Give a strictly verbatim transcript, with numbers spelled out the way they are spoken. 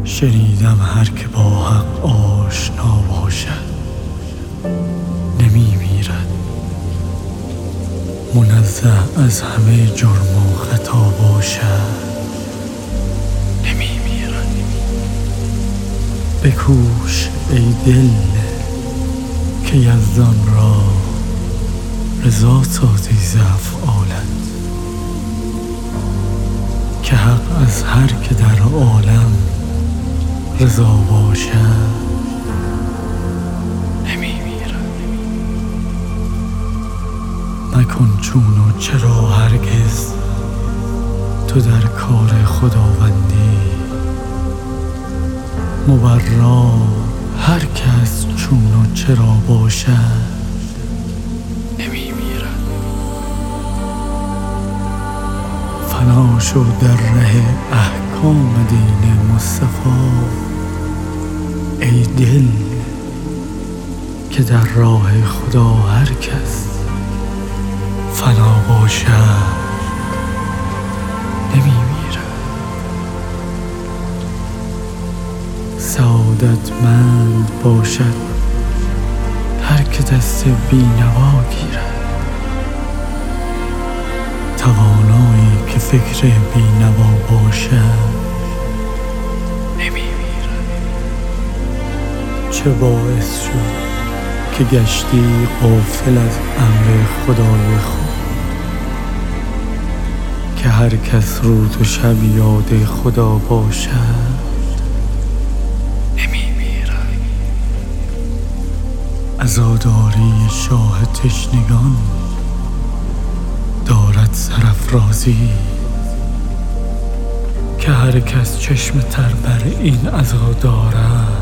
شنیدم هر که با حق آشنا باشد نمی میرد، منزه از همه جرم و خطا باشد نمی میرد. بکوش ای دل که یزدان را رضا سازی ز افعالت، که حق از هر که در عالم رضا باشد نمی میرد. مکن چون و چرا هرگز تو در کار خداوندی، مبرا هر کس چون و چرا باشد نمی میرد. فنا شو در ره احکام دین مصطفی ای دل که در راه خدا هر کس فنا باشد نمی میرد. سعادتمند باشد هر که دست بینوا گیرد، توانایی که فکر بینوا باشد نمی میرد. چه باعث شد که گشتی غافل از امر خدای خود، که هر کس روز و شب یاد خدا باشد نمی میرد. عزاداری شاه تشنگان دارد سرافرازی، که هر کس چشم تر بر این عزا دارد